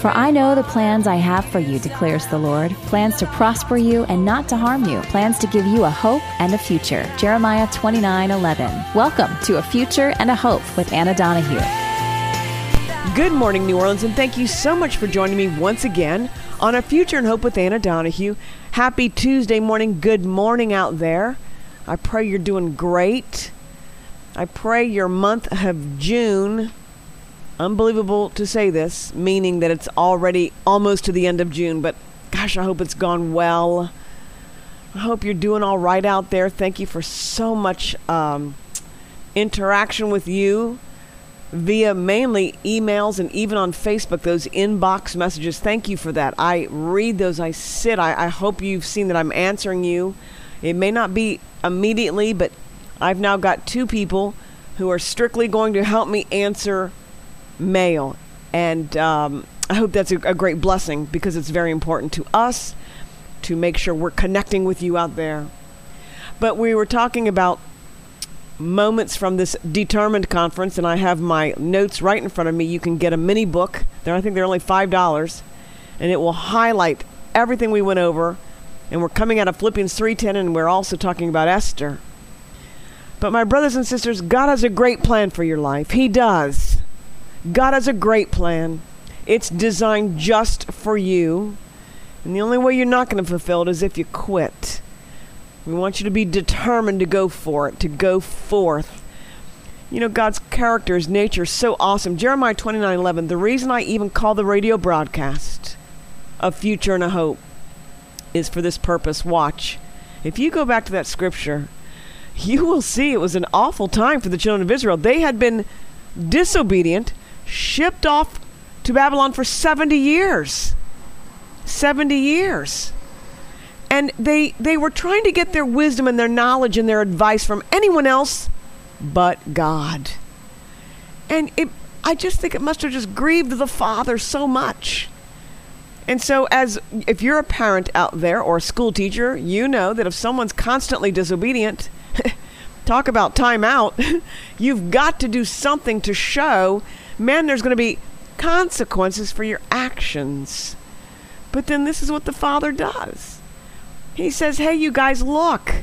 For I know the plans I have for you, declares the Lord, plans to prosper you and not to harm you, plans to give you a hope and a future. Jeremiah 29:11. Welcome to A Future and a Hope with Anna Donahue. Good morning, New Orleans, and thank you so much for joining me once again on A Future and Hope with Anna Donahue. Happy Tuesday morning. Good morning out there. I pray you're doing great. I pray your month of June, unbelievable to say this, meaning that it's already almost to the end of June, but gosh, I hope it's gone well. I hope you're doing all right out there. Thank you for so much interaction with you via mainly emails and even on Facebook, those inbox messages. Thank you for that. I read those. I hope you've seen that I'm answering you. It may not be immediately, but I've now got 2 people who are strictly going to help me answer mail. And I hope that's a great blessing, because it's very important to us to make sure we're connecting with you out there. But we were talking about moments from this Determined conference, and I have my notes right in front of me. You can get a mini book. I think they're only $5, and it will highlight everything we went over. And we're coming out of Philippians 3:10, and we're also talking about Esther. But my brothers and sisters, God has a great plan for your life. He does. God has a great plan. It's designed just for you. And the only way you're not going to fulfill it is if you quit. We want you to be determined to go for it, to go forth. You know, God's character, His nature is so awesome. Jeremiah 29:11, the reason I even call the radio broadcast A Future and a Hope is for this purpose. Watch. If you go back to that scripture, you will see it was an awful time for the children of Israel. They had been disobedient, shipped off to Babylon for 70 years. 70 years. And they were trying to get their wisdom and their knowledge and their advice from anyone else but God. And I just think it must have just grieved the Father so much. And so if you're a parent out there or a school teacher, you know that if someone's constantly disobedient, talk about time out, you've got to do something to show, man, there's going to be consequences for your actions. But then this is what the Father does. He says, hey, you guys, look,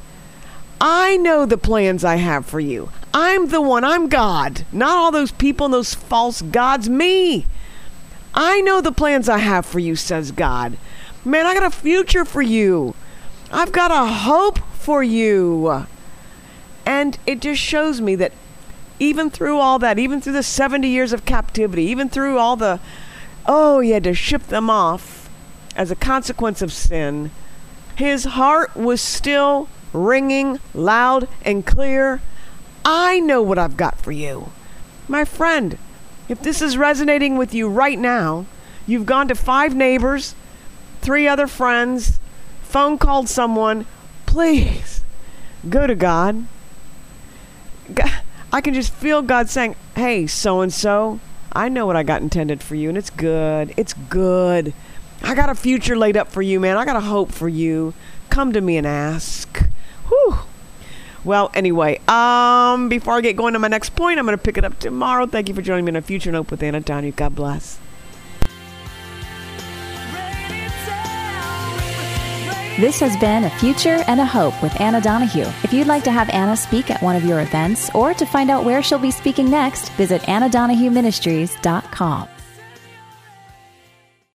I know the plans I have for you. I'm the one. I'm God. Not all those people and those false gods. Me. I know the plans I have for you, says God. Man, I got a future for you. I've got a hope for you. And it just shows me that even through all that, even through the 70 years of captivity, even through all the, you had to ship them off as a consequence of sin, His heart was still ringing loud and clear. I know what I've got for you. My friend, if this is resonating with you right now, you've gone to 5 neighbors, 3 other friends, phone called someone, please go to God. I can just feel God saying, hey, so-and-so, I know what I got intended for you, and it's good. It's good. I got a future laid up for you, man. I got a hope for you. Come to me and ask. Whew. Well, anyway, before I get going to my next point, I'm going to pick it up tomorrow. Thank you for joining me in A Future and Hope with Anna Donahue. God bless. This has been A Future and a Hope with Anna Donahue. If you'd like to have Anna speak at one of your events or to find out where she'll be speaking next, visit AnnaDonahueMinistries.com.